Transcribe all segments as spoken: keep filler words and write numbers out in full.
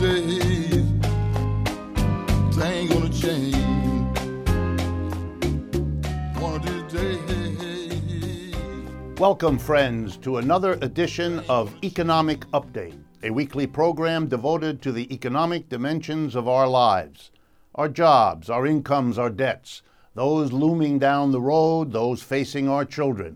days, they ain't gonna change. One of these days. Welcome, friends, to another edition of Economic Update, a weekly program devoted to the economic dimensions of our lives, our jobs, our incomes, our debts, those looming down the road, those facing our children.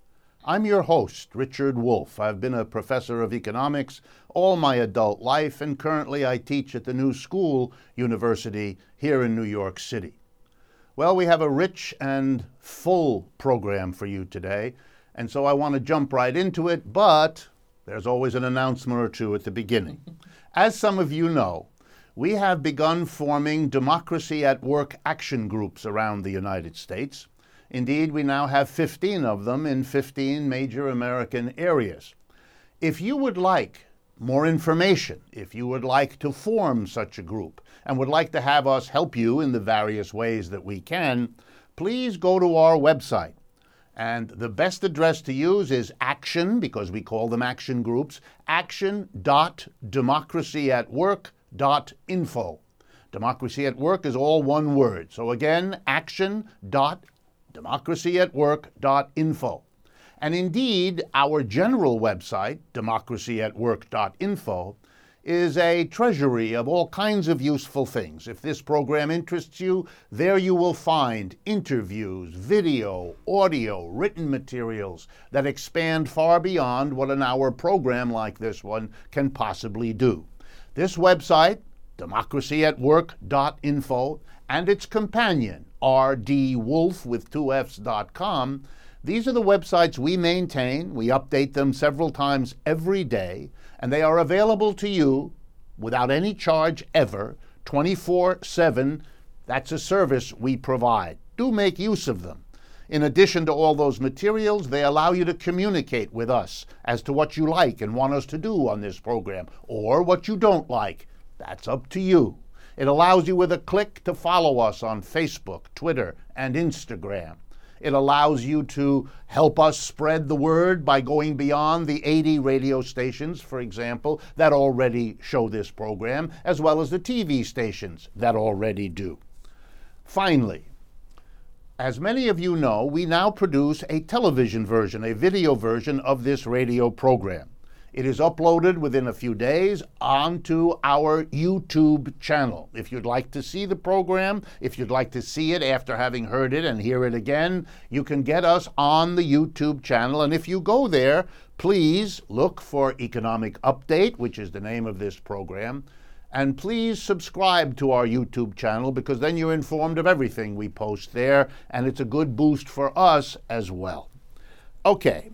I'm your host, Richard Wolff. I've been a professor of economics all my adult life, and currently I teach at the New School University here in New York City. Well, we have a rich and full program for you today, and so I want to jump right into it, but there's always an announcement or two at the beginning. As some of you know, we have begun forming Democracy at Work action groups around the United States. Indeed, we now have fifteen of them in fifteen major American areas. If you would like more information, if you would like to form such a group, and would like to have us help you in the various ways that we can, please go to our website. And the best address to use is action, because we call them action groups, action dot democracy at work dot info. Democracy at Work is all one word. So again, action dot democracy at work dot info. And indeed, our general website, democracy at work dot info, is a treasury of all kinds of useful things. If this program interests you, there you will find interviews, video, audio, written materials that expand far beyond what an hour program like this one can possibly do. This website, democracy at work dot info, and its companion, r d wolff with two f's dot com, these are the websites we maintain. We update them several times every day, and they are available to you without any charge ever, twenty-four seven. That's a service we provide. Do make use of them. In addition to all those materials, they allow you to communicate with us as to what you like and want us to do on this program, or what you don't like. That's up to you. It allows you with a click to follow us on Facebook, Twitter, and Instagram. It allows you to help us spread the word by going beyond the eighty radio stations, for example, that already show this program, as well as the T V stations that already do. Finally, as many of you know, we now produce a television version, a video version of this radio program. It is uploaded within a few days onto our YouTube channel. If you'd like to see the program, if you'd like to see it after having heard it and hear it again, you can get us on the YouTube channel. And if you go there, please look for Economic Update, which is the name of this program. And please subscribe to our YouTube channel, because then you're informed of everything we post there, and it's a good boost for us as well. Okay.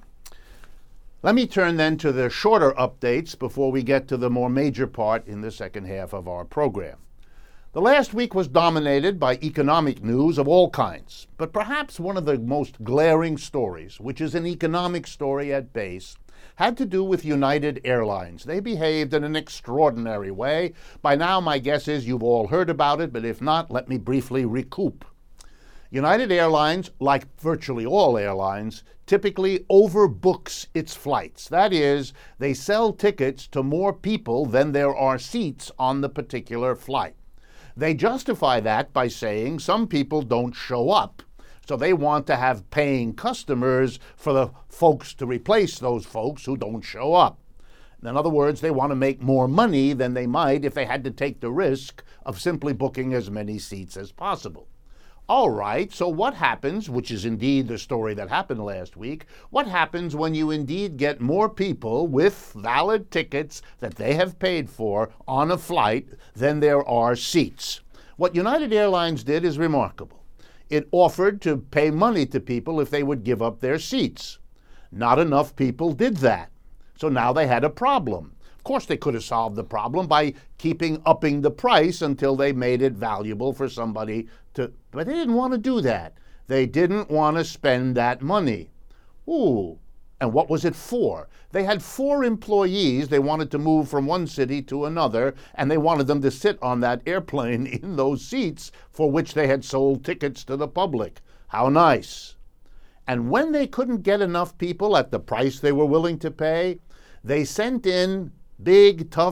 Let me turn then to the shorter updates before we get to the more major part in the second half of our program. The last week was dominated by economic news of all kinds, but perhaps one of the most glaring stories, which is an economic story at base, had to do with United Airlines. They behaved in an extraordinary way. By now, my guess is you've all heard about it, but if not, let me briefly recoup. United Airlines, like virtually all airlines, typically overbooks its flights. That is, they sell tickets to more people than there are seats on the particular flight. They justify that by saying some people don't show up, so they want to have paying customers for the folks to replace those folks who don't show up. In other words, they want to make more money than they might if they had to take the risk of simply booking as many seats as possible. All right, so what happens, which is indeed the story that happened last week, what happens when you indeed get more people with valid tickets that they have paid for on a flight than there are seats? What United Airlines did is remarkable. It offered to pay money to people if they would give up their seats. Not enough people did that, so now they had a problem. Of course, they could have solved the problem by keeping upping the price until they made it valuable for somebody to, but they didn't want to do that. They didn't want to spend that money. Ooh, and what was it for? They had four employees they wanted to move from one city to another, and they wanted them to sit on that airplane in those seats for which they had sold tickets to the public. How nice. And when they couldn't get enough people at the price they were willing to pay, they sent in big, tough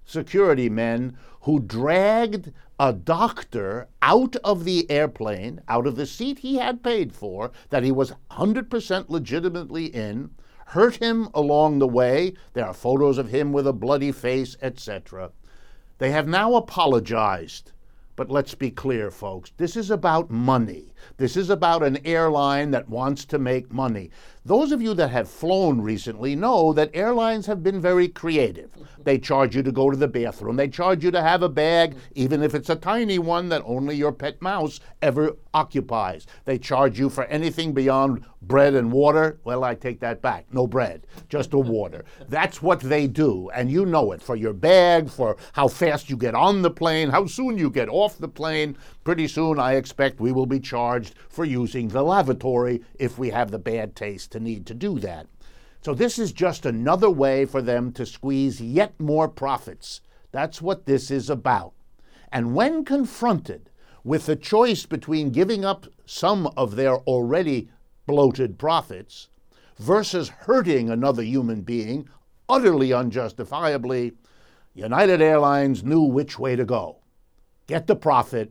security men who dragged a doctor out of the airplane, out of the seat he had paid for, that he was one hundred percent legitimately in, hurt him along the way. There are photos of him with a bloody face, et cetera. They have now apologized. But let's be clear, folks. This is about money. This is about an airline that wants to make money. Those of you that have flown recently know that airlines have been very creative. They charge you to go to the bathroom. They charge you to have a bag, even if it's a tiny one that only your pet mouse ever occupies. They charge you for anything beyond bread and water. Well, I take that back. No bread, just a water. That's what they do, and you know it. For your bag, for how fast you get on the plane, how soon you get off the plane. Pretty soon, I expect we will be charged for using the lavatory if we have the bad taste to need to do that. So this is just another way for them to squeeze yet more profits. That's what this is about. And when confronted with the choice between giving up some of their already bloated profits versus hurting another human being utterly unjustifiably, United Airlines knew which way to go. Get the profit,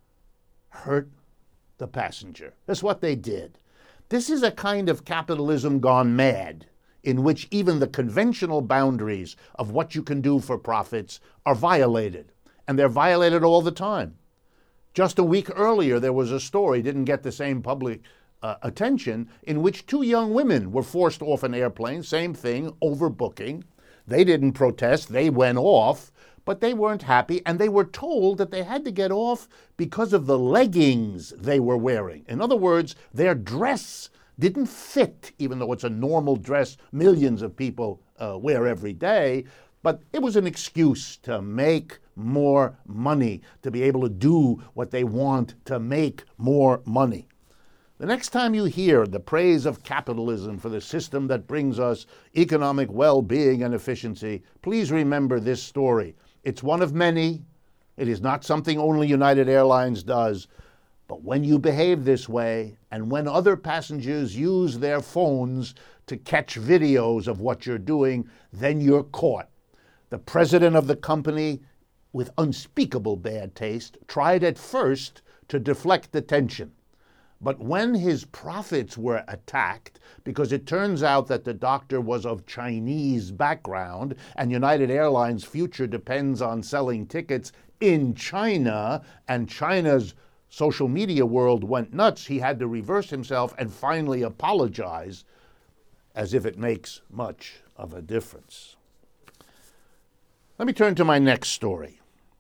hurt the passenger. That's what they did. This is a kind of capitalism gone mad, in which even the conventional boundaries of what you can do for profits are violated. And they're violated all the time. Just a week earlier, there was a story, didn't get the same public uh, attention, in which two young women were forced off an airplane, same thing, overbooking. They didn't protest, they went off, but they weren't happy, and they were told that they had to get off because of the leggings they were wearing. In other words, their dress didn't fit, even though it's a normal dress millions of people uh, wear every day, but it was an excuse to make more money, to be able to do what they want to make more money. The next time you hear the praise of capitalism for the system that brings us economic well-being and efficiency, please remember this story. It's one of many. It is not something only United Airlines does. But when you behave this way, and when other passengers use their phones to catch videos of what you're doing, then you're caught. The president of the company, with unspeakable bad taste, tried at first to deflect attention. But when his profits were attacked, because it turns out that the doctor was of Chinese background, and United Airlines' future depends on selling tickets in China, and China's social media world went nuts, he had to reverse himself and finally apologize, as if it makes much of a difference. Let me turn to my next story.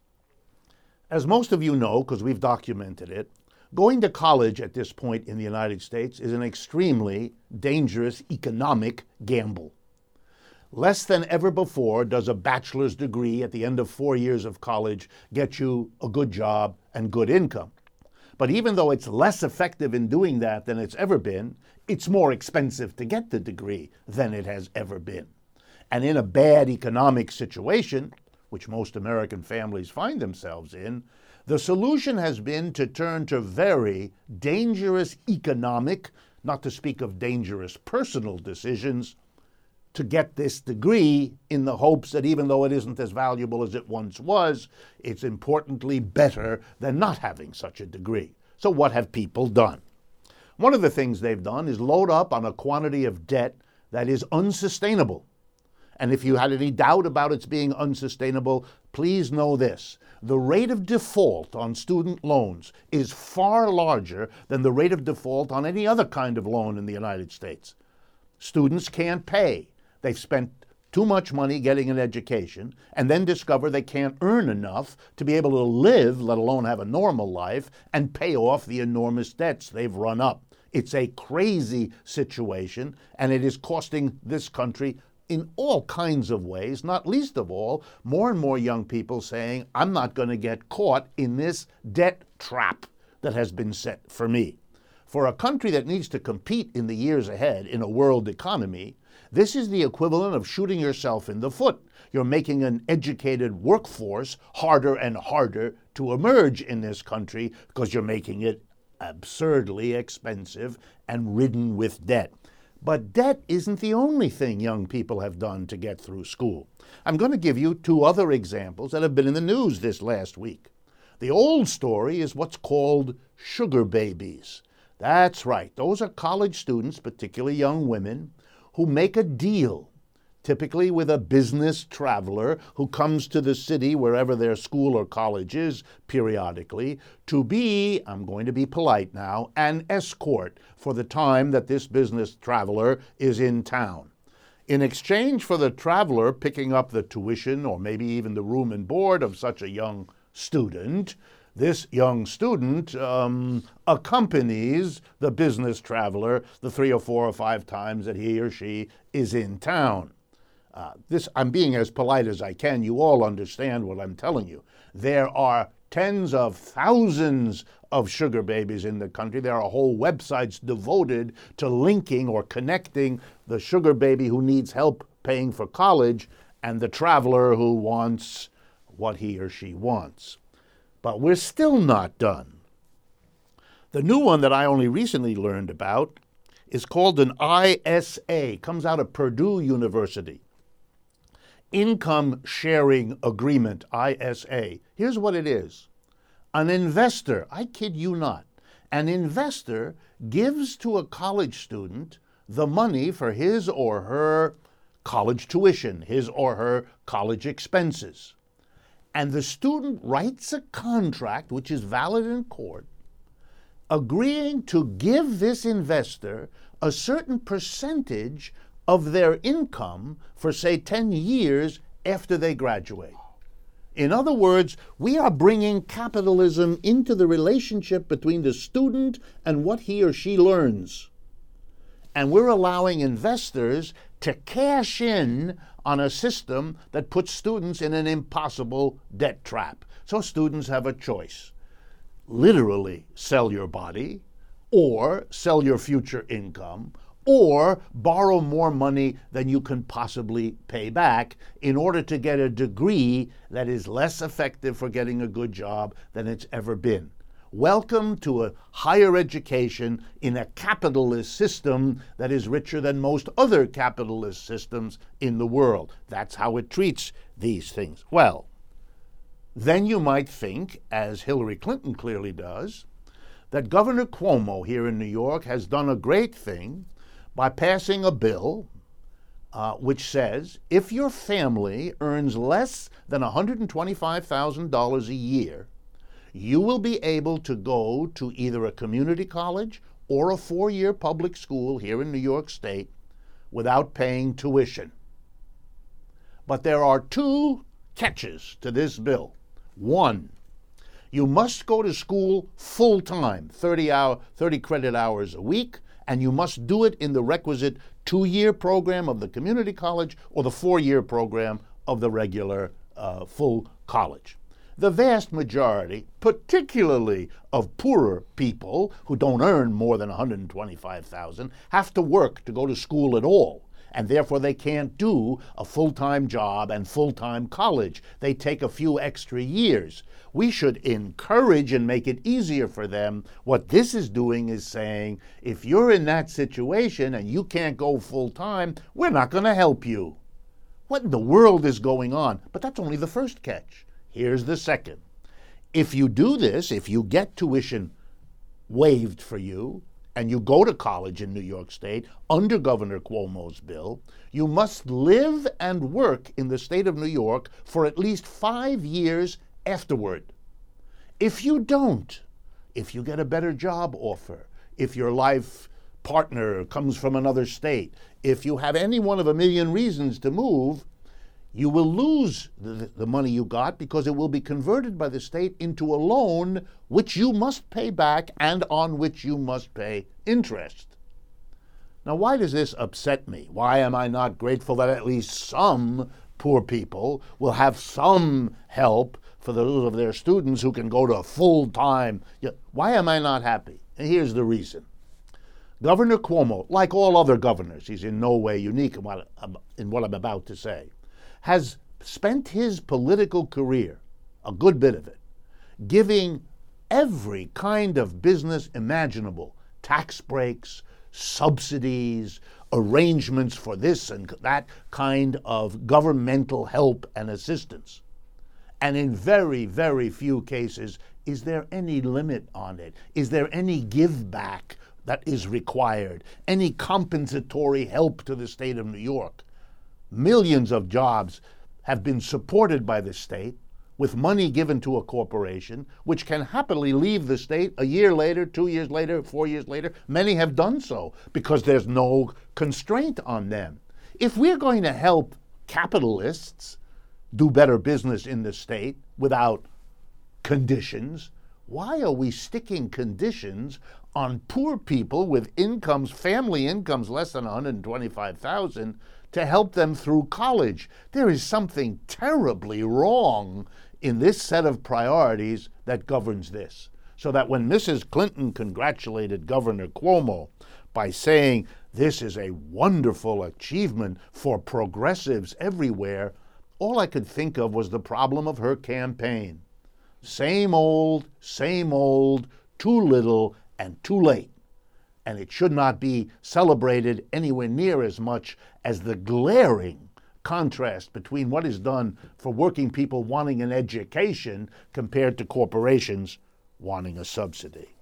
As most of you know, because we've documented it, going to college at this point in the United States is an extremely dangerous economic gamble. Less than ever before does a bachelor's degree at the end of four years of college get you a good job and good income. But even though it's less effective in doing that than it's ever been, it's more expensive to get the degree than it has ever been. And in a bad economic situation, which most American families find themselves in, the solution has been to turn to very dangerous economic, not to speak of dangerous personal decisions, to get this degree in the hopes that even though it isn't as valuable as it once was, it's importantly better than not having such a degree. So what have people done? One of the things they've done is load up on a quantity of debt that is unsustainable. And if you had any doubt about its being unsustainable, please know this. The rate of default on student loans is far larger than the rate of default on any other kind of loan in the United States. Students can't pay. They've spent too much money getting an education and then discover they can't earn enough to be able to live, let alone have a normal life, and pay off the enormous debts they've run up. It's a crazy situation, and it is costing this country in all kinds of ways, not least of all, more and more young people saying, I'm not going to get caught in this debt trap that has been set for me. For a country that needs to compete in the years ahead in a world economy, this is the equivalent of shooting yourself in the foot. You're making an educated workforce harder and harder to emerge in this country because you're making it absurdly expensive and ridden with debt. But debt isn't the only thing young people have done to get through school. I'm going to give you two other examples that have been in the news this last week. The old story is what's called sugar babies. That's right. Those are college students, particularly young women, who make a deal, typically with a business traveler who comes to the city, wherever their school or college is, periodically, to be, I'm going to be polite now, an escort for the time that this business traveler is in town. In exchange for the traveler picking up the tuition or maybe even the room and board of such a young student, this young student um, accompanies the business traveler the three or four or five times that he or she is in town. Uh, this, I'm being as polite as I can. You all understand what I'm telling you. There are tens of thousands of sugar babies in the country. There are whole websites devoted to linking or connecting the sugar baby who needs help paying for college and the traveler who wants what he or she wants. But we're still not done. The new one that I only recently learned about is called an I S A, comes out of Purdue University. Income Sharing Agreement, I S A. Here's what it is. An investor, I kid you not, an investor gives to a college student the money for his or her college tuition, his or her college expenses. And the student writes a contract, which is valid in court, agreeing to give this investor a certain percentage of their income for, say, ten years after they graduate. In other words, we are bringing capitalism into the relationship between the student and what he or she learns. And we're allowing investors to cash in on a system that puts students in an impossible debt trap. So students have a choice. Literally sell your body, or sell your future income, or borrow more money than you can possibly pay back in order to get a degree that is less effective for getting a good job than it's ever been. Welcome to a higher education in a capitalist system that is richer than most other capitalist systems in the world. That's how it treats these things. Well, then you might think, as Hillary Clinton clearly does, that Governor Cuomo here in New York has done a great thing by passing a bill uh, which says if your family earns less than one hundred twenty-five thousand dollars a year, you will be able to go to either a community college or a four-year public school here in New York State without paying tuition. But there are two catches to this bill. One, you must go to school full-time, thirty hour, thirty credit hours a week, and you must do it in the requisite two-year program of the community college or the four-year program of the regular uh, full college. The vast majority, particularly of poorer people who don't earn more than one hundred twenty-five thousand dollars, have to work to go to school at all, and therefore they can't do a full-time job and full-time college. They take a few extra years. We should encourage and make it easier for them. What this is doing is saying, if you're in that situation and you can't go full-time, we're not going to help you. What in the world is going on? But that's only the first catch. Here's the second. If you do this, if you get tuition waived for you, and you go to college in New York State under Governor Cuomo's bill, you must live and work in the state of New York for at least five years afterward. If you don't, if you get a better job offer, if your life partner comes from another state, if you have any one of a million reasons to move, you will lose the, the money you got because it will be converted by the state into a loan which you must pay back and on which you must pay interest. Now, why does this upset me? Why am I not grateful that at least some poor people will have some help for those of their students who can go to full-time? Why am I not happy? And here's the reason. Governor Cuomo, like all other governors, he's in no way unique in what, in what I'm about to say, has spent his political career, a good bit of it, giving every kind of business imaginable, tax breaks, subsidies, arrangements for this and that kind of governmental help and assistance. And in very, very few cases, is there any limit on it? Is there any give back that is required? Any compensatory help to the state of New York? Millions of jobs have been supported by the state with money given to a corporation, which can happily leave the state a year later, two years later, four years later. Many have done so because there's no constraint on them. If we're going to help capitalists do better business in the state without conditions, why are we sticking conditions on poor people with incomes, family incomes less than one hundred twenty-five thousand dollars to help them through college? There is something terribly wrong in this set of priorities that governs this. So that when Missus Clinton congratulated Governor Cuomo by saying this is a wonderful achievement for progressives everywhere, all I could think of was the problem of her campaign. Same old, same old, too little and too late. And it should not be celebrated anywhere near as much as the glaring contrast between what is done for working people wanting an education compared to corporations wanting a subsidy.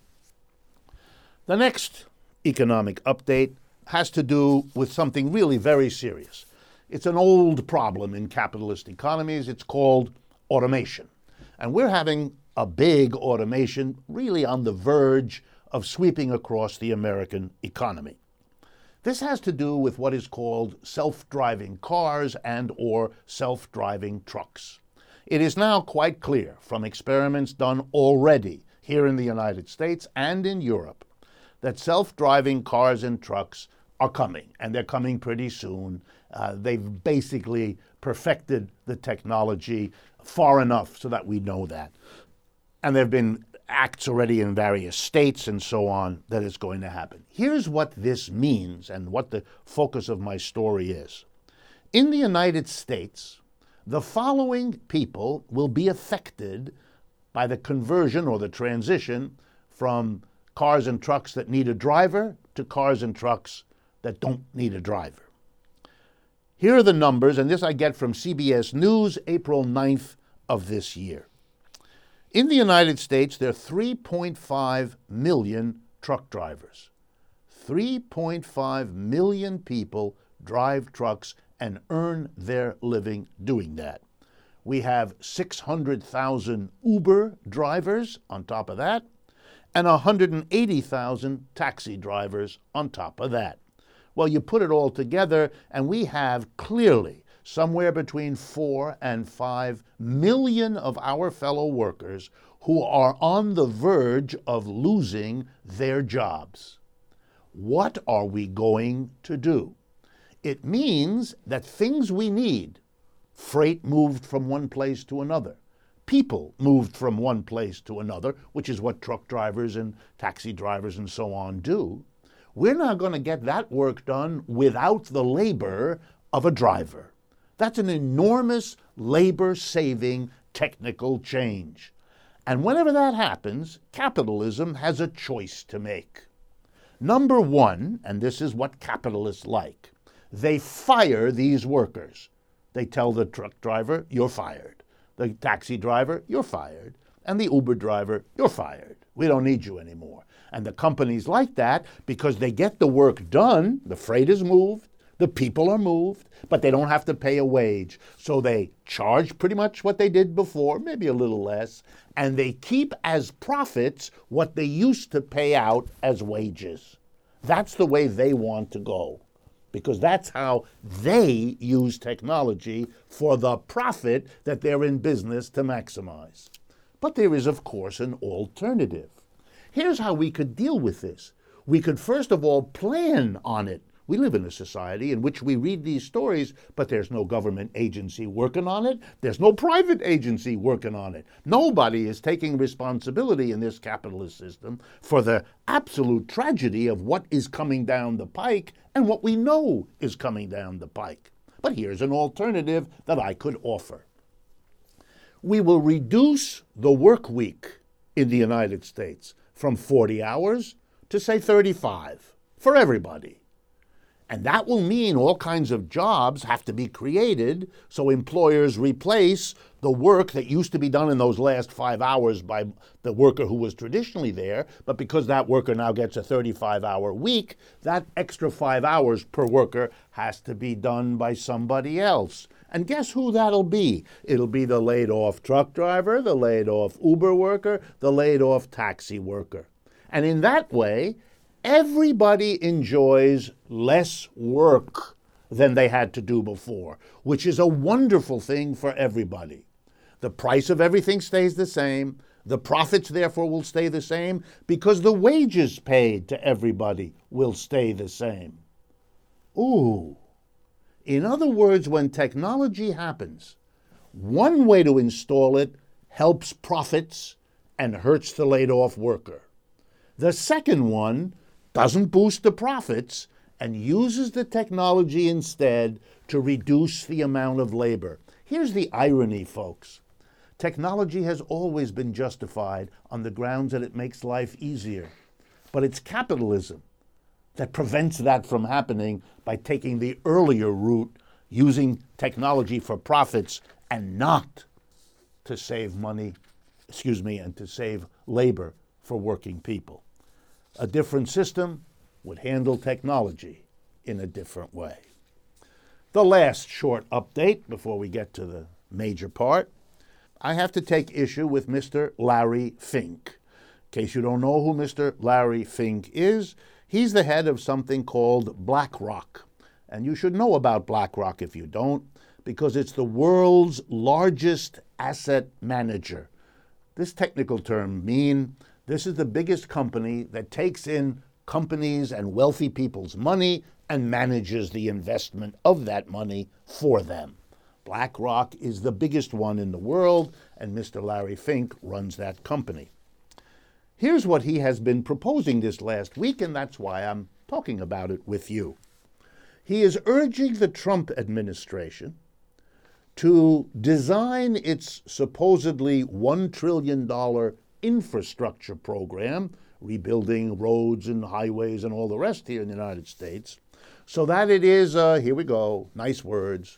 The next economic update has to do with something really very serious. It's an old problem in capitalist economies. It's called automation. And we're having a big automation really on the verge of sweeping across the American economy. This has to do with what is called self-driving cars and or self-driving trucks. It is now quite clear from experiments done already here in the United States and in Europe that self-driving cars and trucks are coming, and they're coming pretty soon. Uh, they've basically perfected the technology far enough so that we know that. And there have been acts already in various states and so on that it's going to happen. Here's what this means and what the focus of my story is. In the United States, the following people will be affected by the conversion or the transition from cars and trucks that need a driver to cars and trucks that don't need a driver. Here are the numbers, and this I get from C B S News, April ninth of this year. In the United States, there are three point five million truck drivers. three point five million people drive trucks and earn their living doing that. We have six hundred thousand Uber drivers on top of that, and one hundred eighty thousand taxi drivers on top of that. Well, you put it all together, and we have clearly somewhere between four and five million of our fellow workers who are on the verge of losing their jobs. What are we going to do? It means that things we need, freight moved from one place to another, people moved from one place to another, which is what truck drivers and taxi drivers and so on do, we're not going to get that work done without the labor of a driver. That's an enormous labor-saving technical change. And whenever that happens, capitalism has a choice to make. Number one, and this is what capitalists like, they fire these workers. They tell the truck driver, you're fired. The taxi driver, you're fired. And the Uber driver, you're fired. We don't need you anymore. And the companies like that because they get the work done, the freight is moved, the people are moved, but they don't have to pay a wage. So they charge pretty much what they did before, maybe a little less, and they keep as profits what they used to pay out as wages. That's the way they want to go, because that's how they use technology for the profit that they're in business to maximize. But there is, of course, an alternative. Here's how we could deal with this. We could, first of all, plan on it. We live in a society in which we read these stories, but there's no government agency working on it. There's no private agency working on it. Nobody is taking responsibility in this capitalist system for the absolute tragedy of what is coming down the pike and what we know is coming down the pike. But here's an alternative that I could offer. We will reduce the work week in the United States from forty hours to, say, thirty-five. for everybody. And that will mean all kinds of jobs have to be created, so employers replace the work that used to be done in those last five hours by the worker who was traditionally there. But because that worker now gets a thirty-five hour week, that extra five hours per worker has to be done by somebody else. And guess who that'll be? It'll be the laid-off truck driver, the laid-off Uber worker, the laid-off taxi worker. And in that way, everybody enjoys less work than they had to do before, which is a wonderful thing for everybody. The price of everything stays the same. The profits, therefore, will stay the same because the wages paid to everybody will stay the same. Ooh. In other words, when technology happens, one way to install it helps profits and hurts the laid-off worker. The second one doesn't boost the profits and uses the technology instead to reduce the amount of labor. Here's the irony, folks. Technology has always been justified on the grounds that it makes life easier. But it's capitalism that prevents that from happening by taking the earlier route, using technology for profits and not to save money, excuse me, and to save labor for working people. A different system would handle technology in a different way. The last short update before we get to the major part. I have to take issue with Mister Larry Fink. In case you don't know who Mister Larry Fink is, he's the head of something called BlackRock. And you should know about BlackRock if you don't, because it's the world's largest asset manager. This technical term means this is the biggest company that takes in companies and wealthy people's money and manages the investment of that money for them. BlackRock is the biggest one in the world, and Mister Larry Fink runs that company. Here's what he has been proposing this last week, and that's why I'm talking about it with you. He is urging the Trump administration to design its supposedly one trillion dollars infrastructure program, rebuilding roads and highways and all the rest here in the United States, so that it is, uh, here we go, nice words,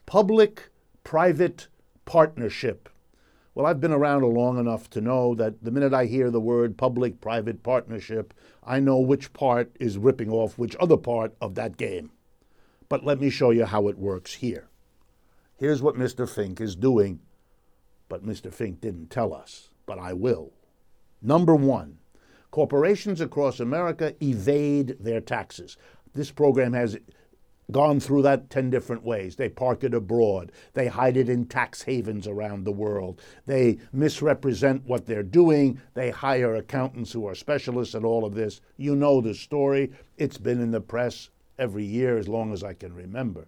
public-private partnership. Well, I've been around long enough to know that the minute I hear the word public-private partnership, I know which part is ripping off which other part of that game. But let me show you how it works here. Here's what Mister Fink is doing, but Mister Fink didn't tell us, but I will. Number one, corporations across America evade their taxes. This program has gone through that ten different ways. They park it abroad. They hide it in tax havens around the world. They misrepresent what they're doing. They hire accountants who are specialists at all of this. You know the story. It's been in the press every year as long as I can remember.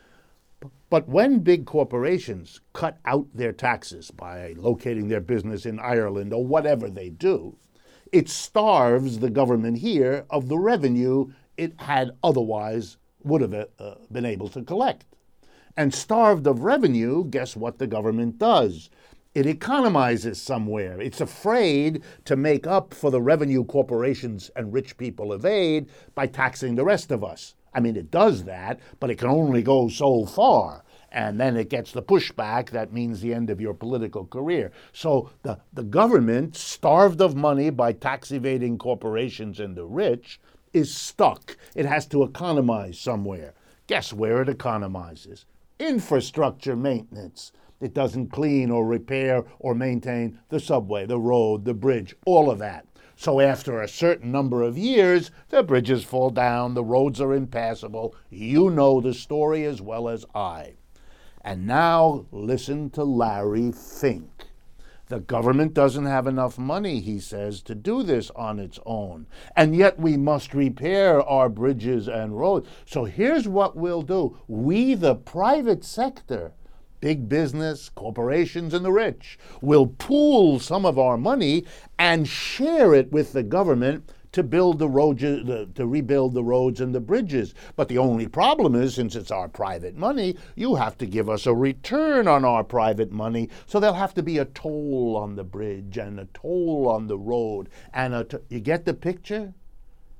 But when big corporations cut out their taxes by locating their business in Ireland or whatever they do, it starves the government here of the revenue it had otherwise would have uh, been able to collect. And starved of revenue, guess what the government does? It economizes somewhere. It's afraid to make up for the revenue corporations and rich people evade by taxing the rest of us. I mean, it does that, but it can only go so far. And then it gets the pushback that means the end of your political career. So the, the government, starved of money by tax evading corporations and the rich, is stuck. It has to economize somewhere. Guess where it economizes? Infrastructure maintenance. It doesn't clean or repair or maintain the subway, the road, the bridge, all of that. So after a certain number of years, the bridges fall down, the roads are impassable. You know the story as well as I. And now listen to Larry Fink. The government doesn't have enough money, he says, to do this on its own. And yet we must repair our bridges and roads. So here's what we'll do. We, the private sector, big business, corporations, and the rich, will pool some of our money and share it with the government to build the roads, to rebuild the roads and the bridges. But the only problem is, since it's our private money, you have to give us a return on our private money. So there'll have to be a toll on the bridge and a toll on the road. And a t- you get the picture?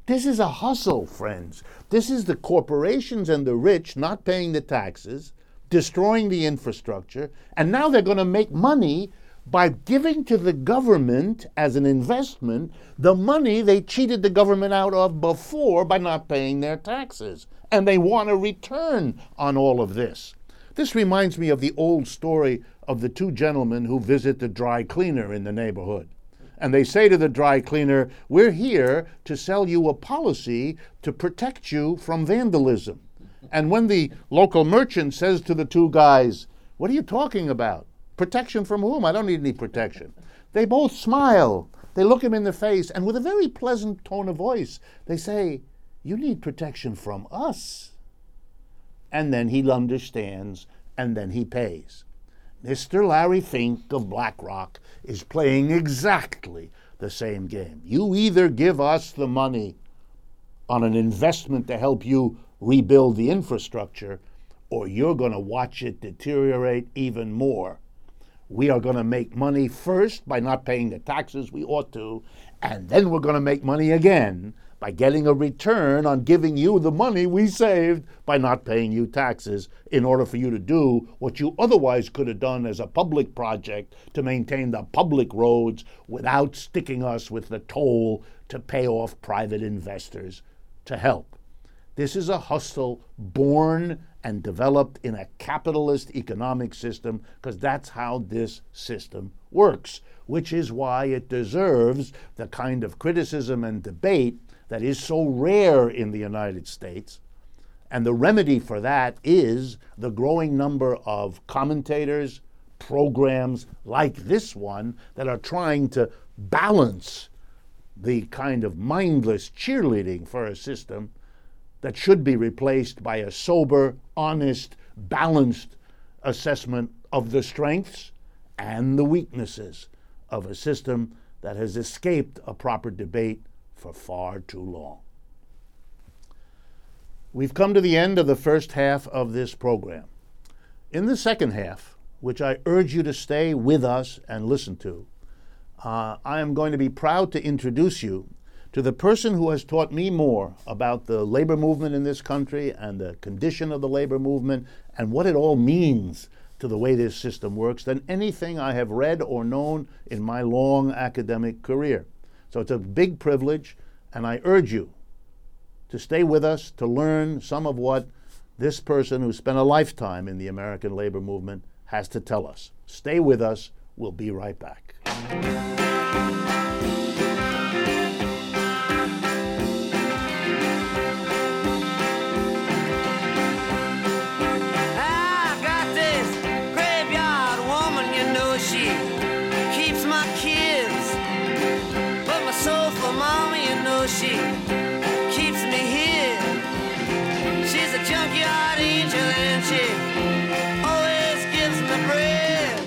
This is a hustle, friends. This is the corporations and the rich not paying the taxes, destroying the infrastructure, and now they're going to make money by giving to the government as an investment the money they cheated the government out of before by not paying their taxes. And they want a return on all of this. This reminds me of the old story of the two gentlemen who visit the dry cleaner in the neighborhood. And they say to the dry cleaner, "We're here to sell you a policy to protect you from vandalism." And when the local merchant says to the two guys, "What are you talking about? Protection from whom? I don't need any protection." They both smile. They look him in the face, and with a very pleasant tone of voice, they say, "You need protection from us." And then he understands, and then he pays. Mister Larry Fink of BlackRock is playing exactly the same game. You either give us the money on an investment to help you rebuild the infrastructure, or you're going to watch it deteriorate even more. We are going to make money first by not paying the taxes we ought to, and then we're going to make money again by getting a return on giving you the money we saved by not paying you taxes in order for you to do what you otherwise could have done as a public project to maintain the public roads without sticking us with the toll to pay off private investors to help. This is a hustle born and developed in a capitalist economic system, because that's how this system works, which is why it deserves the kind of criticism and debate that is so rare in the United States. And the remedy for that is the growing number of commentators, programs like this one that are trying to balance the kind of mindless cheerleading for a system that should be replaced by a sober, honest, balanced assessment of the strengths and the weaknesses of a system that has escaped a proper debate for far too long. We've come to the end of the first half of this program. In the second half, which I urge you to stay with us and listen to, uh, I am going to be proud to introduce you to the person who has taught me more about the labor movement in this country and the condition of the labor movement and what it all means to the way this system works than anything I have read or known in my long academic career. So it's a big privilege, and I urge you to stay with us to learn some of what this person who spent a lifetime in the American labor movement has to tell us. Stay with us. We'll be right back. She keeps me here. She's a junkyard angel and she always gives me bread.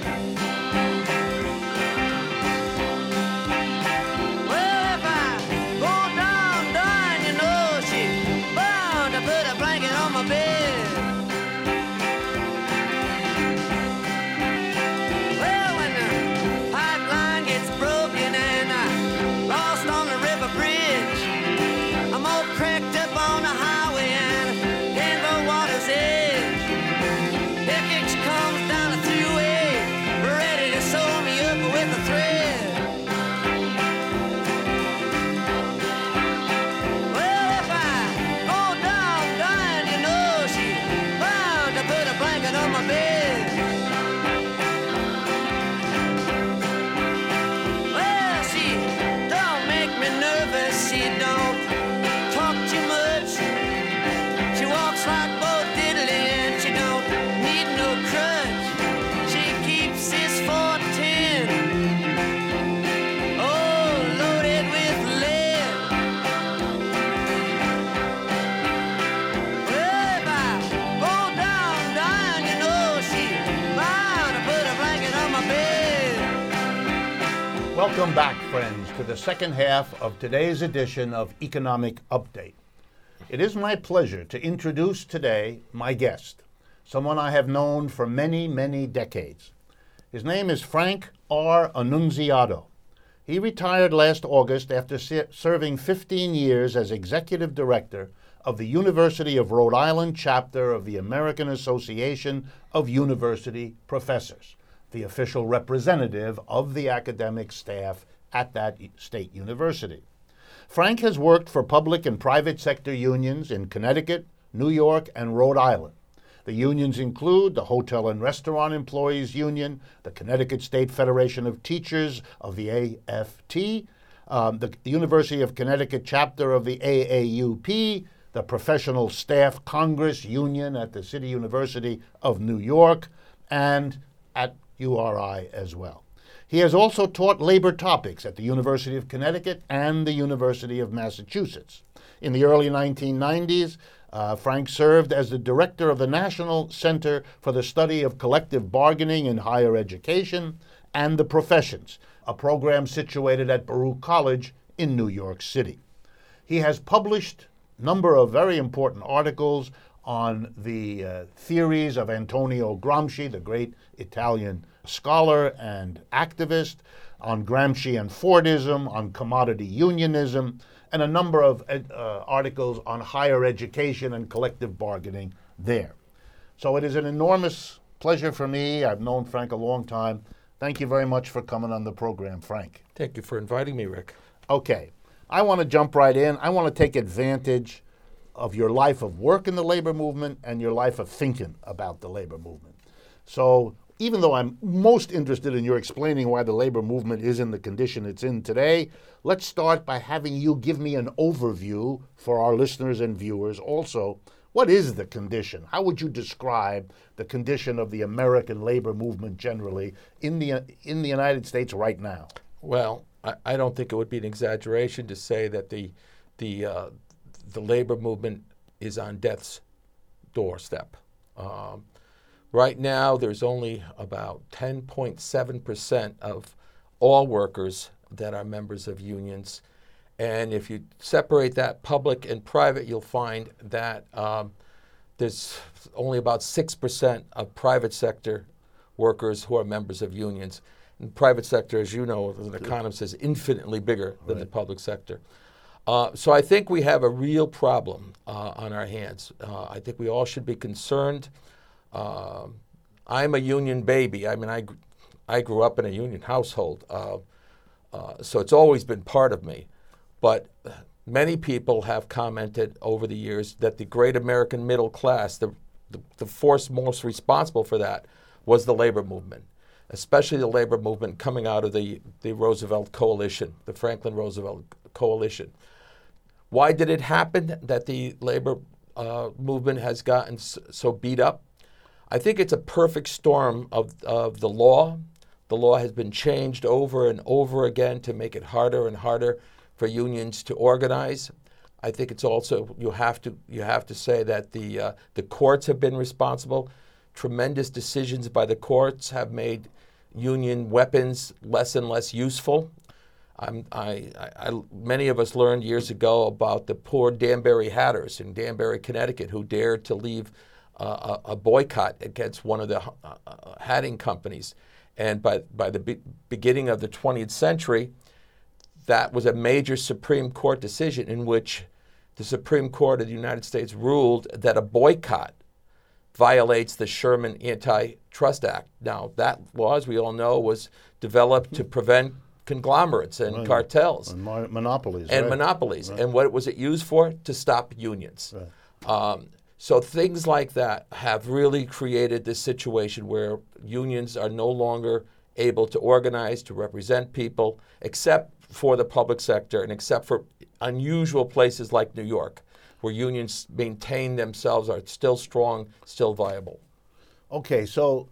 Well, if I go down, down, you know she's bound to put a blanket on my bed. Well, when the pipeline gets broken and I lost on the river bridge, I'm all cracked up on the highway and in the water's edge. Hickox comes down the thruway, ready to sew me up with a thread. Well, if I go down, down, you know she's bound to put a blanket on my bed. Well, she don't make me nervous, she don't talk too much. She walks like Bo Diddley and she don't need no crutch. She keeps this four ten, oh, loaded with lead. Well, if I go down, down, you know she's bound to put a blanket on my bed. Welcome back, friends, to the second half of today's edition of Economic Update. It is my pleasure to introduce today my guest, someone I have known for many, many decades. His name is Frank R. Annunziato. He retired last August after se- serving fifteen years as executive director of the University of Rhode Island chapter of the American Association of University Professors, the official representative of the academic staff at that state university. Frank has worked for public and private sector unions in Connecticut, New York, and Rhode Island. The unions include the Hotel and Restaurant Employees Union, the Connecticut State Federation of Teachers of the A F T, um, the University of Connecticut chapter of the A A U P, the Professional Staff Congress Union at the City University of New York, and at U R I as well. He has also taught labor topics at the University of Connecticut and the University of Massachusetts. In the early nineteen nineties, uh, Frank served as the director of the National Center for the Study of Collective Bargaining in Higher Education and the Professions, a program situated at Baruch College in New York City. He has published a number of very important articles on the uh, theories of Antonio Gramsci, the great Italian scholar and activist, on Gramsci and Fordism, on commodity unionism, and a number of uh, articles on higher education and collective bargaining there. So it is an enormous pleasure for me. I've known Frank a long time. Thank you very much for coming on the program, Frank. Thank you for inviting me, Rick. Okay, I want to jump right in. I want to take advantage of your life of work in the labor movement and your life of thinking about the labor movement. So even though I'm most interested in your explaining why the labor movement is in the condition it's in today, let's start by having you give me an overview for our listeners and viewers. Also, what is the condition? How would you describe the condition of the American labor movement generally in the in the United States right now? Well, I, I don't think it would be an exaggeration to say that the the uh, the labor movement is on death's doorstep. Um, right now, there's only about ten point seven percent of all workers that are members of unions. And if you separate that public and private, you'll find that um, there's only about six percent of private sector workers who are members of unions. And the private sector, as you know, as an economist, is infinitely bigger than Right. the public sector. Uh, so I think we have a real problem uh, on our hands. Uh, I think we all should be concerned. Uh, I'm a union baby. I mean, I, gr- I grew up in a union household, uh, uh, so it's always been part of me. But many people have commented over the years that the great American middle class, the, the, the force most responsible for that, was the labor movement, especially the labor movement coming out of the, the Roosevelt coalition, the Franklin Roosevelt coalition. Why did it happen that the labor uh, movement has gotten s- so beat up? I think it's a perfect storm of, of the law. The law has been changed over and over again to make it harder and harder for unions to organize. I think it's also, you have to you have to say that the uh, the courts have been responsible. Tremendous decisions by the courts have made union weapons less and less useful. I'm, I, I, I, many of us learned years ago about the poor Danbury Hatters in Danbury, Connecticut, who dared to leave uh, a, a boycott against one of the uh, uh, hatting companies. And by, by the be- beginning of the twentieth century, that was a major Supreme Court decision in which the Supreme Court of the United States ruled that a boycott violates the Sherman Antitrust Act. Now, that law, as we all know, was developed to prevent conglomerates and Right. cartels And mon- monopolies. and right? monopolies. Right. And what was it used for? To stop unions. Right. Um, so things like that have really created this situation where unions are no longer able to organize, to represent people, except for the public sector and except for unusual places like New York, where unions maintain themselves, are still strong, still viable. Okay, so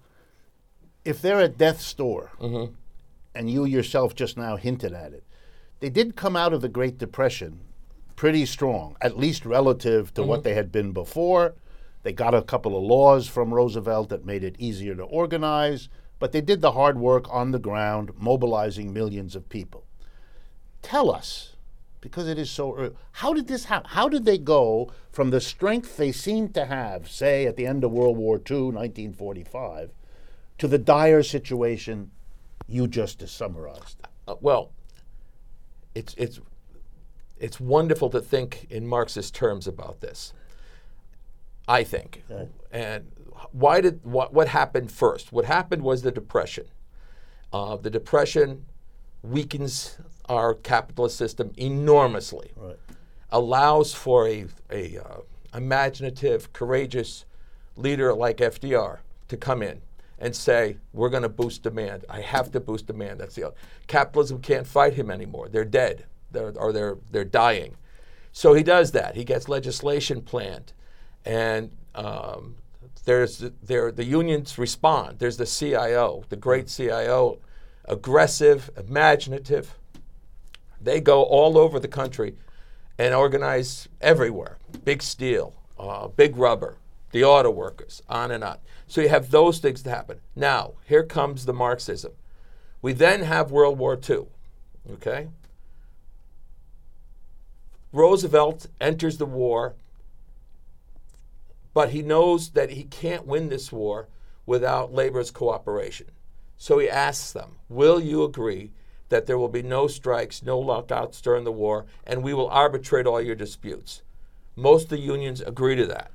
if they're at death's door, Mm-hmm. and you yourself just now hinted at it, they did come out of the Great Depression pretty strong, at least relative to Mm-hmm. what they had been before. They got a couple of laws from Roosevelt that made it easier to organize, but they did the hard work on the ground, mobilizing millions of people. Tell us, because it is so early, how did this happen? How did they go from the strength they seemed to have, say, at the end of World War Two, nineteen forty-five, to the dire situation you just summarized? Uh, well, it's it's it's wonderful to think in Marxist terms about this. I think, Okay. and why did what what happened first? What happened was the Depression. Uh, the Depression weakens our capitalist system enormously. Right. Allows for a a uh, imaginative, courageous leader like F D R to come in and say, we're going to boost demand. I have to boost demand. That's the capitalism can't fight him anymore. They're dead, they're, or they're they're dying. So he does that. He gets legislation planned, and um, there's there the unions respond. There's the C I O, the great C I O, aggressive, imaginative. They go all over the country and organize everywhere. Big steel, uh, big rubber, the auto workers, on and on. So you have those things to happen. Now, here comes the Marxism. We then have World War Two, okay? Roosevelt enters the war, but he knows that he can't win this war without labor's cooperation. So he asks them, will you agree that there will be no strikes, no lockouts during the war, and we will arbitrate all your disputes? Most of the unions agree to that.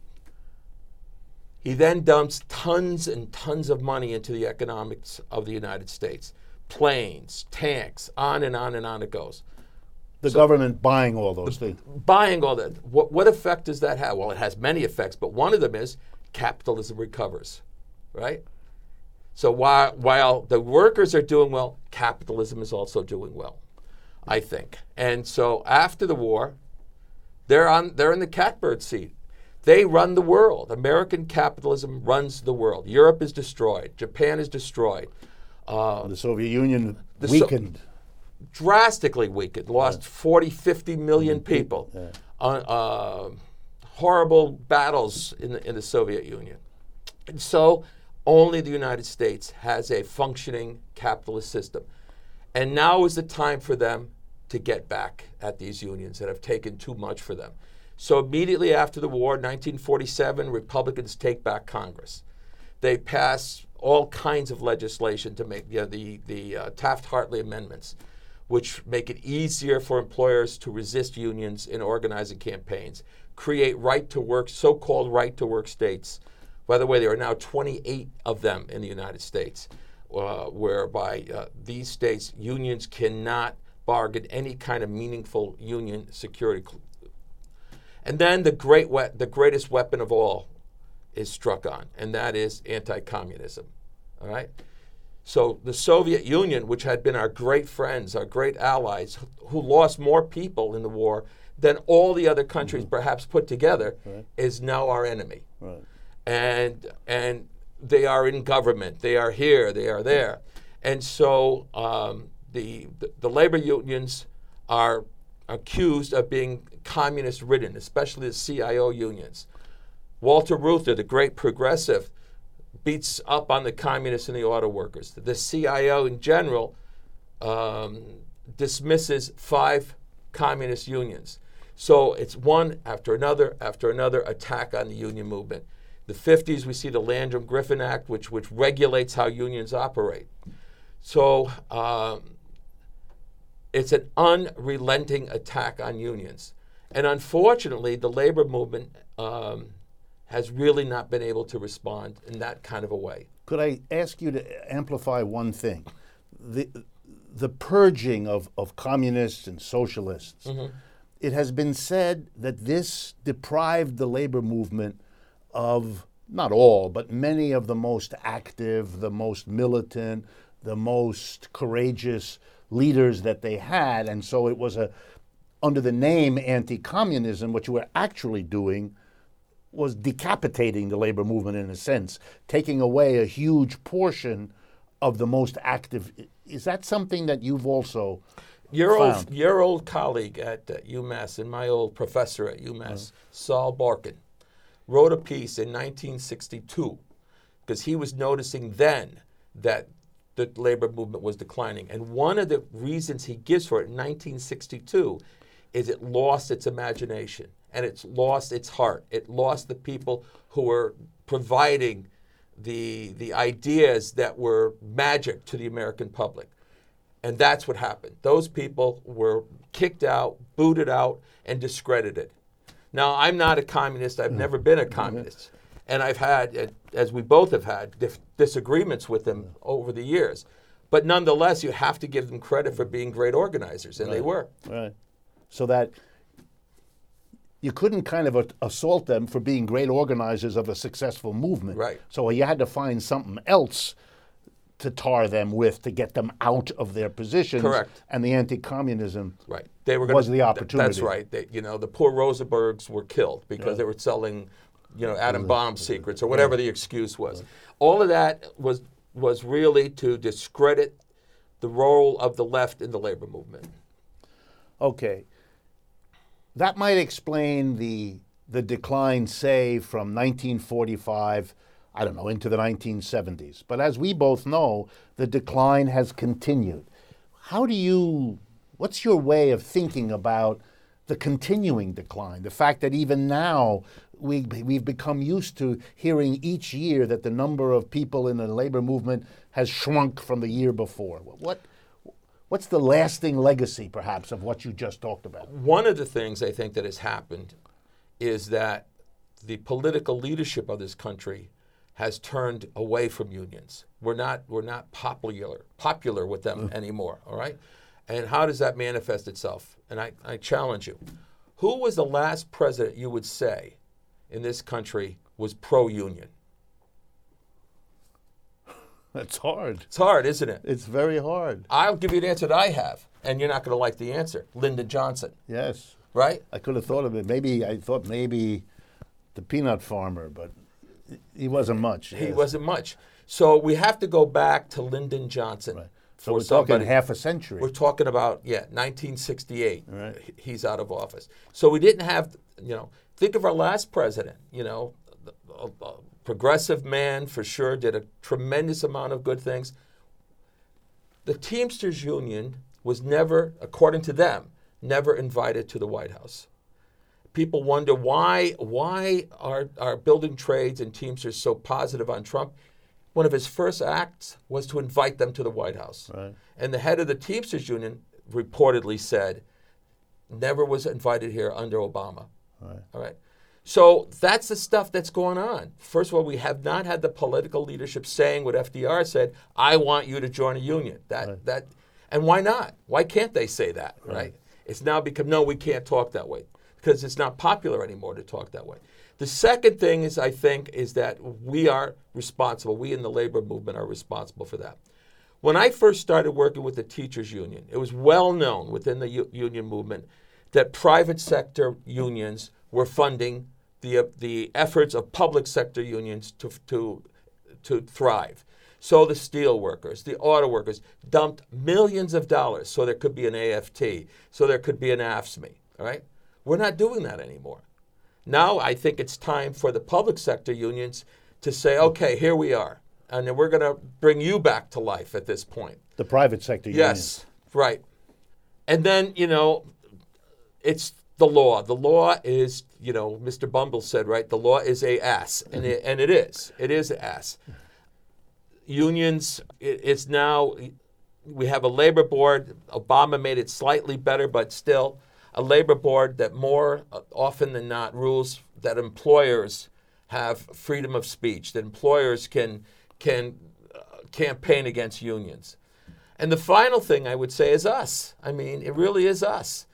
He then dumps tons and tons of money into the economics of the United States. Planes, tanks, on and on and on it goes. The so government buying all those things. Buying all that. What, what effect does that have? Well, it has many effects, but one of them is capitalism recovers, right? So while, while the workers are doing well, capitalism is also doing well, I think. And so after the war, they're on they're in the catbird seat. They run the world. American capitalism runs the world. Europe is destroyed. Japan is destroyed. Uh, the Soviet Union the weakened. So, drastically weakened. Lost yeah. forty, fifty million people. Yeah. Uh, uh, horrible battles in the, in the Soviet Union. And so only the United States has a functioning capitalist system. And now is the time for them to get back at these unions that have taken too much for them. So immediately after the war, nineteen forty-seven, Republicans take back Congress. They pass all kinds of legislation to make you know, the, the uh, Taft-Hartley amendments, which make it easier for employers to resist unions in organizing campaigns, create right-to-work, so-called right-to-work states. By the way, there are now twenty-eight of them in the United States, uh, whereby uh, these states, unions cannot bargain any kind of meaningful union security. And then the great we- the greatest weapon of all is struck on, and that is anti-communism. All right? So the Soviet Union, which had been our great friends, our great allies, who lost more people in the war than all the other countries mm-hmm. perhaps put together, right. is now our enemy. Right. And and they are in government. They are here. They are there. And so um, the, the the labor unions are accused of being communist-ridden, especially the C I O unions. Walter Reuther, the great progressive, beats up on the communists and the auto workers. The C I O in general um, dismisses five communist unions. So it's one after another after another attack on the union movement. The fifties, we see the Landrum-Griffin Act, which which regulates how unions operate. So um, it's an unrelenting attack on unions. And unfortunately, the labor movement um, has really not been able to respond in that kind of a way. Could I ask you to amplify one thing? The the purging of, of communists and socialists. Mm-hmm. It has been said that this deprived the labor movement of, not all, but many of the most active, the most militant, the most courageous leaders that they had. And so it was a, under the name anti-communism, what you were actually doing was decapitating the labor movement in a sense, taking away a huge portion of the most active. Is that something that you've also your found? old your old colleague at uh, UMass and my old professor at UMass, mm-hmm. Saul Barkin, wrote a piece in nineteen sixty-two because he was noticing then that the labor movement was declining. And one of the reasons he gives for it in nineteen sixty-two is it lost its imagination and it's lost its heart. It lost the people who were providing the, the ideas that were magic to the American public. And that's what happened. Those people were kicked out, booted out, and discredited. Now, I'm not a communist. I've never been a communist. And I've had, as we both have had, dif- disagreements with them over the years. But nonetheless, you have to give them credit for being great organizers, and Right. they were. Right. So that you couldn't kind of a- assault them for being great organizers of a successful movement. Right. So you had to find something else to tar them with to get them out of their positions. Correct. And the anti-communism Right. They were gonna, was the opportunity. That's right. They, you know, the poor Rosenbergs were killed because Right. they were selling, you know, atom bomb secrets or whatever the excuse was. All of that was was really to discredit the role of the left in the labor movement. Okay. That might explain the the decline, say, from nineteen forty-five, I don't know, into the nineteen seventies. But as we both know, the decline has continued. How do you, what's your way of thinking about the continuing decline? The fact that even now we, we've become used to hearing each year that the number of people in the labor movement has shrunk from the year before. What, what's the lasting legacy, perhaps, of what you just talked about? One of the things I think that has happened is that the political leadership of this country has turned away from unions. We're not we're not popular popular with them anymore, all right? And how does that manifest itself? And I, I challenge you. Who was the last president you would say in this country was pro-union? That's hard. It's hard, isn't it? It's very hard. I'll give you the answer that I have, and you're not going to like the answer. Lyndon Johnson, Yes. right? I could have thought of it. Maybe I thought maybe the peanut farmer, but he wasn't much. He yes. wasn't much. So we have to go back to Lyndon Johnson. Right. So for we're talking somebody- half a century. We're talking about, yeah, nineteen sixty-eight. Right. He- He's out of office. So we didn't have, you know, think of our last president, you know, a, a progressive man for sure, did a tremendous amount of good things. The Teamsters Union was never, according to them, never invited to the White House. People wonder why why are, are building trades and Teamsters so positive on Trump. One of his first acts was to invite them to the White House. Right. And the head of the Teamsters Union reportedly said, never was invited here under Obama. Right. All right. So that's the stuff that's going on. First of all, we have not had the political leadership saying what F D R said, I want you to join a union. That Right. that and why not? Why can't they say that, right? Right. It's now become, no, we can't talk that way because it's not popular anymore to talk that way. The second thing is, I think, is that we are responsible. We in the labor movement are responsible for that. When I first started working with the teachers union, it was well known within the u- union movement that private sector unions were funding the, uh, the efforts of public sector unions to, to, to thrive. So the steel workers, the auto workers dumped millions of dollars so there could be an A F T, so there could be an A F S M E, all right? We're not doing that anymore. Now I think it's time for the public sector unions to say, okay, here we are, and then we're going to bring you back to life at this point. The private sector Yes, right. And then, you know, it's the law. The law is, you know, Mister Bumble said, right, the law is a ass, and it, and it is. It is an ass. Unions, it, it's now, we have a labor board. Obama made it slightly better, but still a labor board that more uh, often than not rules that employers have freedom of speech, that employers can, can uh, campaign against unions. And the final thing I would say is us. I mean, it really is us.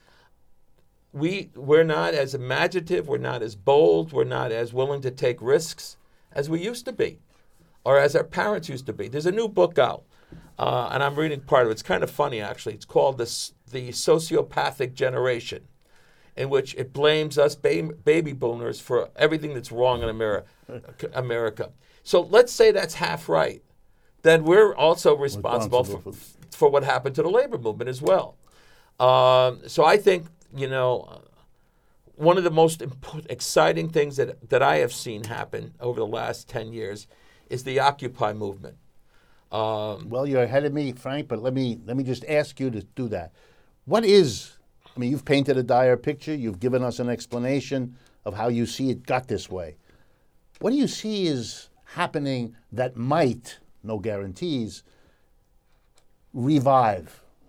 We, we're not as imaginative, we're not as bold, we're not as willing to take risks as we used to be, or as our parents used to be. There's a new book out, uh, and I'm reading part of it. It's kind of funny, actually. It's called The, the Sociopathic Generation, in which it blames us ba- baby boomers for everything that's wrong in America. America. So let's say that's half right. Then we're also responsible, Responsible for, for- for what happened to the labor movement as well. Um, so I think, you know, one of the most imp- exciting things that, that I have seen happen over the last ten years is the Occupy movement. Um, Well, you're ahead of me, Frank, but let me let me just ask you to do that. What is, I mean, you've painted a dire picture, you've given us an explanation of how you see it got this way. What do you see is happening that might, no guarantees, revive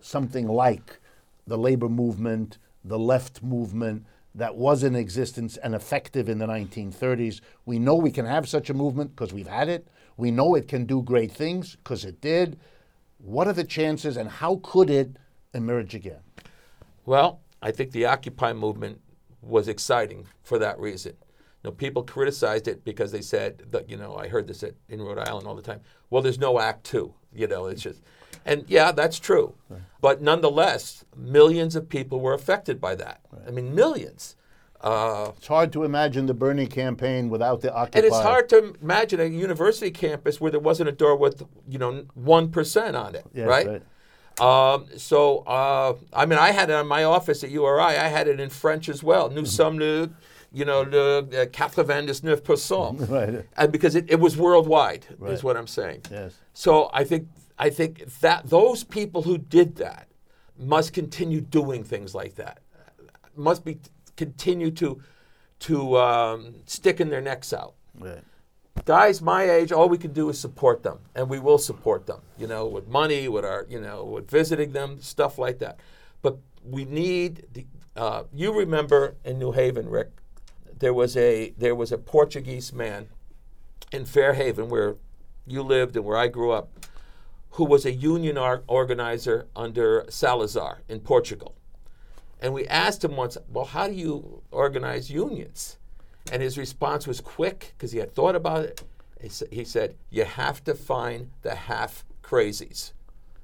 something like the labor movement, the left movement that was in existence and effective in the nineteen thirties. We know we can have such a movement because we've had it. We know it can do great things because it did. What are the chances and how could it emerge again? Well, I think the Occupy movement was exciting for that reason. You know, people criticized it because they said that, you know, I heard this at, in Rhode Island all the time. Well, there's no Act Two. You know, it's just, and yeah, that's true. Right. But nonetheless, millions of people were affected by that. Right. I mean, millions. Uh, it's hard to imagine the Bernie campaign without the Occupy. And it's hard to imagine a university campus where there wasn't a door with, you know, one percent on it, yes, right? right. Um, so, uh, I mean, I had it in my office at U R I. I had it in French as well. Nous sommes le, you know, le quatre-vingt-dix-neuf percent. Right. And because it, it was worldwide, right. is what I'm saying. Yes. So I think I think that those people who did that must continue doing things like that. Must be continue to to um, sticking their necks out. Right. Guys my age, all we can do is support them, and we will support them, you know, with money, with our, you know, with visiting them, stuff like that. But we need, the, uh, you remember in New Haven, Rick, there was a there was a Portuguese man in Fairhaven, where you lived and where I grew up, who was a union ar- organizer under Salazar in Portugal. And we asked him once, well, how do you organize unions? And his response was quick, because he had thought about it. He, sa- he said, you have to find the half-crazies.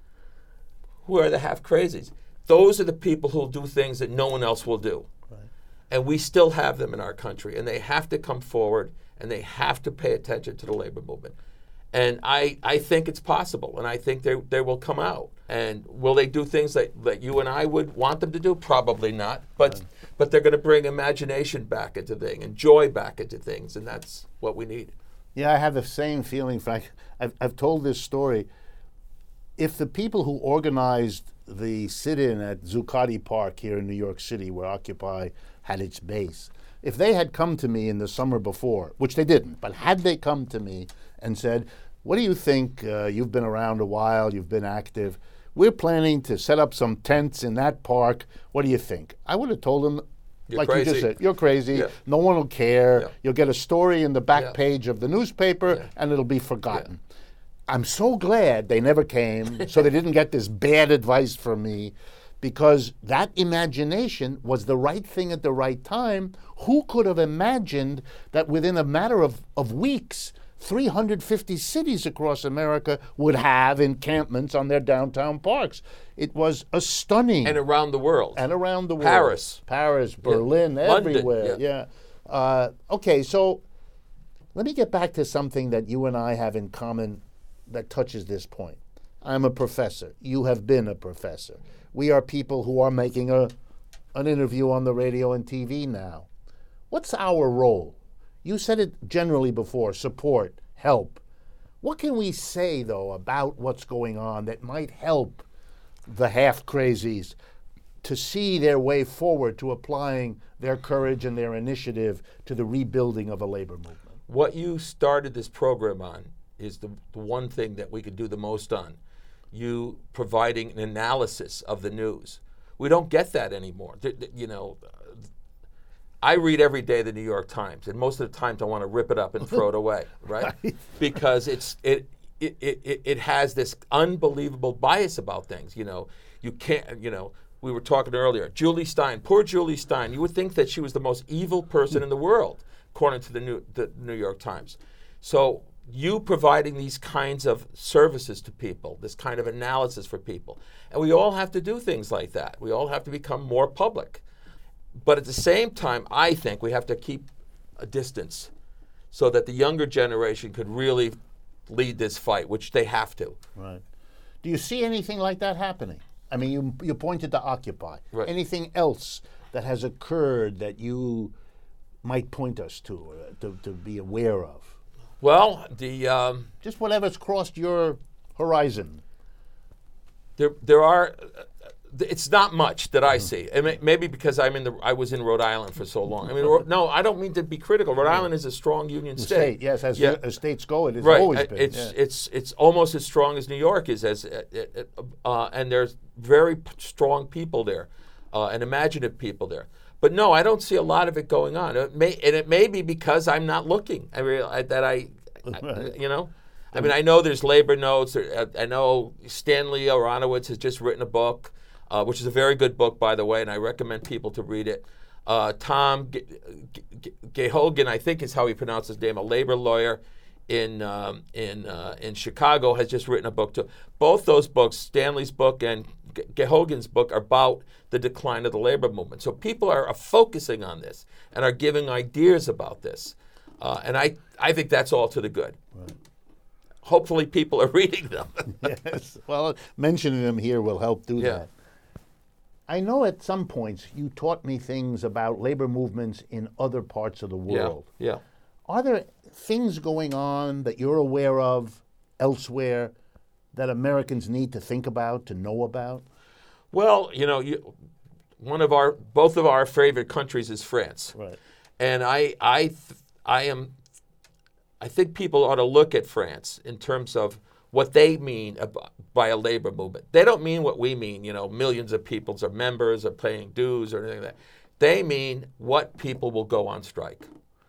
Who are the half-crazies? Those are the people who will do things that no one else will do. Right. And we still have them in our country. And they have to come forward, and they have to pay attention to the labor movement. And I, I think it's possible, and I think they they will come out. And will they do things that, that you and I would want them to do? Probably not. But right. but they're going to bring imagination back into things and joy back into things, and that's what we need. Yeah, I have the same feeling, Frank. I've, I've told this story. If the people who organized the sit-in at Zuccotti Park here in New York City, where Occupy had its base, if they had come to me in the summer before, which they didn't, but had they come to me and said, what do you think? Uh, you've been around a while, you've been active. We're planning to set up some tents in that park. What do you think? I would have told them, you're like crazy. you just said, you're crazy. Yeah. No one will care. Yeah. You'll get a story in the back Yeah. page of the newspaper, Yeah. and it'll be forgotten. Yeah. I'm so glad they never came, so they didn't get this bad advice from me, because that imagination was the right thing at the right time. Who could have imagined that within a matter of, of weeks, three hundred fifty cities across America would have encampments on their downtown parks? It was a stunning. And around the world. And around the world. Paris. Paris, Berlin, yeah. everywhere. London, yeah. yeah. Uh, okay, so let me get back to something that you and I have in common that touches this point. I'm a professor. You have been a professor. We are people who are making a an interview on the radio and T V now. What's our role? You said it generally before, support, help. What can we say, though, about what's going on that might help the half-crazies to see their way forward to applying their courage and their initiative to the rebuilding of a labor movement? What you started this program on is the, the one thing that we could do the most on. You providing an analysis of the news. We don't get that anymore. Th- th- you know, I read every day the New York Times, and most of the times I want to rip it up and throw it away, right? right? Because it's it, it it it has this unbelievable bias about things. You know, you can't. You know, we were talking earlier. Julie Stein, poor Julie Stein. You would think that she was the most evil person in the world, according to the New the New York Times. So you providing these kinds of services to people, this kind of analysis for people, and we all have to do things like that. We all have to become more public. But at the same time, I think we have to keep a distance so that the younger generation could really lead this fight, which they have to. Right. Do you see anything like that happening? I mean, you you pointed to Occupy. Right. Anything else that has occurred that you might point us to, uh, to, to be aware of? Well, the um, just whatever's crossed your horizon. There, there are. Uh, th- it's not much that I see. And may- maybe because I'm in the I was in Rhode Island for so long. I mean, Ro- no, I don't mean to be critical. Rhode Island is a strong union state. State, yes, as, Yeah. as states go, it has Right. always Uh, been. It's yeah. it's it's almost as strong as New York is, as uh, uh, uh, and there's very p- strong people there, uh, and imaginative people there. But no, I don't see a lot of it going on. It may, and it may be because I'm not looking. I mean, I, that I, I, you know, I mean, I know there's labor notes. There, I know Stanley Aronowitz has just written a book, uh, which is a very good book, by the way, and I recommend people to read it. Uh, Tom G- G- Gehogan, I think is how he pronounced his name, a labor lawyer in um, in uh, in Chicago, has just written a book too. Both those books, Stanley's book and G- Gehogan's book, are about the decline of the labor movement. So people are, are focusing on this and are giving ideas about this, uh, and I I think that's all to the good. Right. Hopefully, people are reading them. Yes. Well, mentioning them here will help do Yeah. that. I know at some points you taught me things about labor movements in other parts of the world. Yeah, yeah. Are there things going on that you're aware of elsewhere that Americans need to think about, to know about? Well, you know, you, one of our both of our favorite countries is France. Right. And I, I, th- I am, I think people ought to look at France in terms of what they mean ab- by a labor movement. They don't mean what we mean, you know, millions of people are members or paying dues or anything like that. They mean what people will go on strike,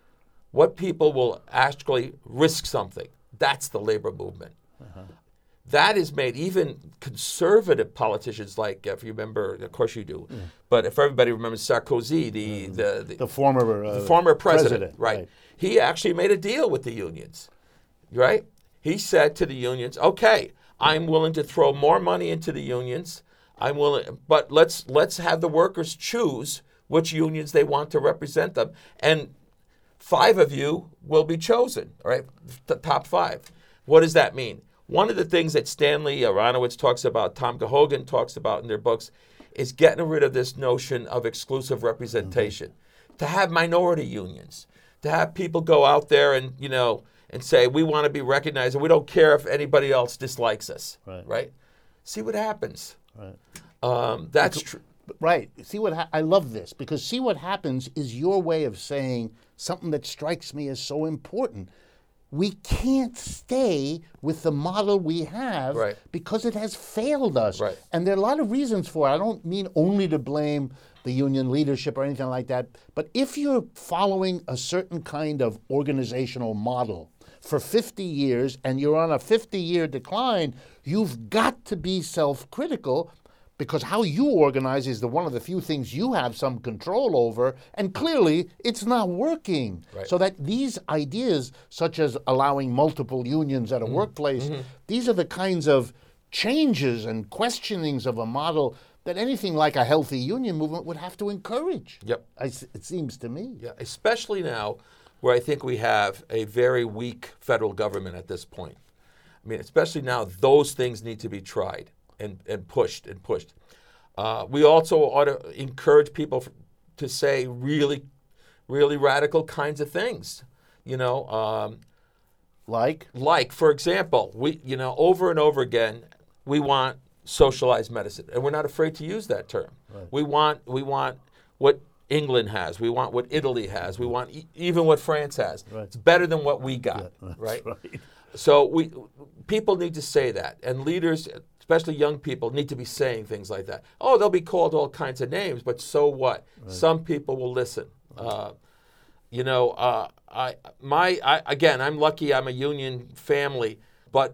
what people will actually risk something. That's the labor movement. Uh-huh. That is made, even conservative politicians, like, if you remember, of course you do, Mm. but if everybody remembers Sarkozy, the, Mm. the, the The former uh, the former president, president, right. right. He actually made a deal with the unions, right? He said to the unions, "Okay, I'm willing to throw more money into the unions. I'm willing, but let's let's have the workers choose which unions they want to represent them, and five of you will be chosen, all right? The top five. What does that mean? One of the things that Stanley Aronowitz talks about, Tom Gehogan talks about in their books, is getting rid of this notion of exclusive representation. Mm-hmm. To have minority unions, to have people go out there and, you know, and say, we want to be recognized and we don't care if anybody else dislikes us, Right. right? See what happens. Right. Um, that's true. Right. See what ha- I love this, because see what happens is your way of saying something that strikes me as so important. We can't stay with the model we have Right. because it has failed us. Right. And there are a lot of reasons for it. I don't mean only to blame the union leadership or anything like that. But if you're following a certain kind of organizational model for fifty years and you're on a fifty-year decline, you've got to be self-critical, because how you organize is the one of the few things you have some control over, and clearly it's not working. Right. So that these ideas, such as allowing multiple unions at a workplace, Mm-hmm. these are the kinds of changes and questionings of a model that anything like a healthy union movement would have to encourage. Yep. I s it seems to me. Yeah, especially now where I think we have a very weak federal government at this point. I mean, especially now, those things need to be tried and, and pushed and pushed. Uh, we also ought to encourage people f- to say really, really radical kinds of things. You know, um, Like? like, for example, we, you know, over and over again, we want socialized medicine, and we're not afraid to use that term. Right. We want, we want what England has. We want what Italy has. We want e- even what France has. Right. It's better than what we got, That's right? right. So we, people need to say that, and leaders, especially young people, need to be saying things like that. Oh, they'll be called all kinds of names, but so what? Right. Some people will listen. Uh, you know, uh, I, my, I, again, I'm lucky. I'm a union family, but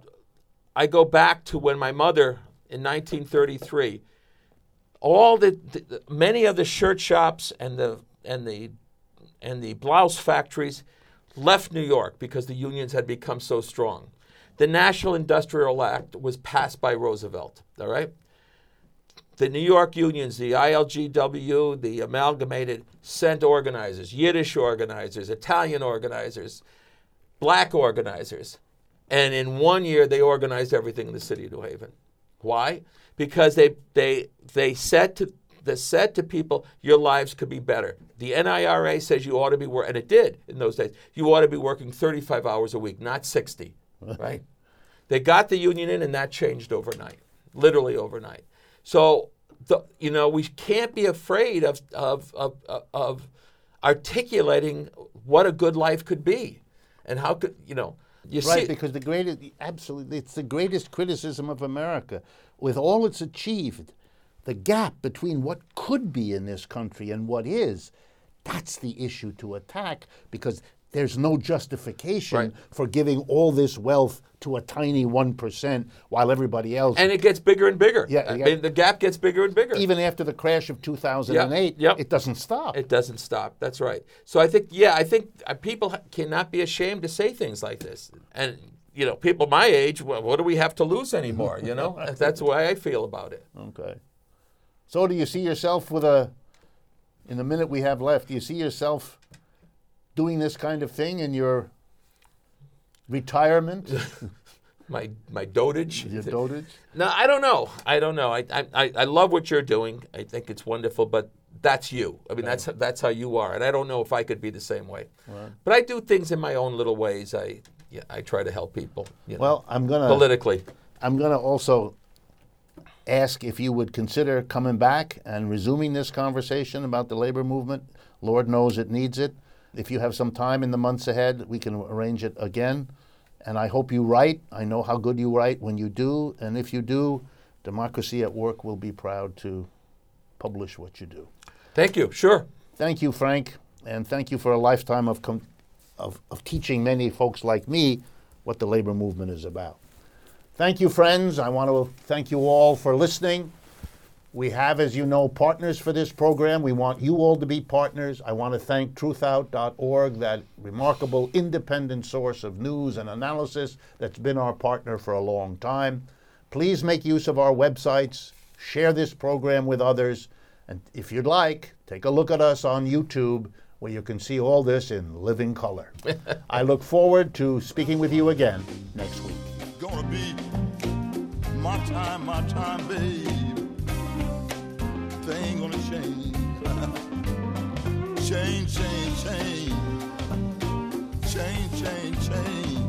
I go back to when my mother, in nineteen thirty-three, all the, the many of the shirt shops and the and the and the blouse factories left New York because the unions had become so strong. The National Industrial Act was passed by Roosevelt, all right? The New York unions, the I L G W, the Amalgamated, sent organizers, Yiddish organizers, Italian organizers, black organizers. And in one year, they organized everything in the city of New Haven. Why? Because they they they said to they said to people, your lives could be better. The N I R A says you ought to be working, and it did in those days. You ought to be working thirty-five hours a week, not sixty, right? They got the union in, and that changed overnight, literally overnight. So the, you know, we can't be afraid of of of, of articulating what a good life could be, and how could you know. You Right, see, because the greatest, absolutely, it's the greatest criticism of America. With all it's achieved, the gap between what could be in this country and what is, that's the issue to attack, because there's no justification Right. for giving all this wealth to a tiny one percent while everybody else, and it gets bigger and bigger. Yeah, I yeah. mean, the gap gets bigger and bigger. even after the crash of two thousand eight, Yep, yep. it doesn't stop. It doesn't stop. That's right. So I think, yeah, I think uh, people ha- cannot be ashamed to say things like this. And, you know, people my age, well, what do we have to lose anymore, you know? That's the way I feel about it. Okay. So do you see yourself with a, in the minute we have left, do you see yourself doing this kind of thing in your retirement, My my dotage. your dotage? No, I don't know. I don't know. I, I I love what you're doing. I think it's wonderful, but that's you. I mean, that's that's how you are, and I don't know if I could be the same way. But I do things in my own little ways. I yeah, I try to help people. You know, Well, I'm gonna politically. I'm gonna also ask if you would consider coming back and resuming this conversation about the labor movement. Lord knows it needs it. If you have some time in the months ahead, we can arrange it again. And I hope you write. I know how good you write when you do. And if you do, Democracy at Work will be proud to publish what you do. Thank you. Sure. Thank you, Frank. And thank you for a lifetime of, com- of, of teaching many folks like me what the labor movement is about. Thank you, friends. I want to thank you all for listening. We have, as you know, partners for this program. We want you all to be partners. I want to thank truth out dot org, that remarkable independent source of news and analysis that's been our partner for a long time. Please make use of our websites, share this program with others, and if you'd like, take a look at us on YouTube, where you can see all this in living color. I look forward to speaking with you again next week. Gonna be my time, my time, babe. Thing gonna change. change, change, change. Change, change, change.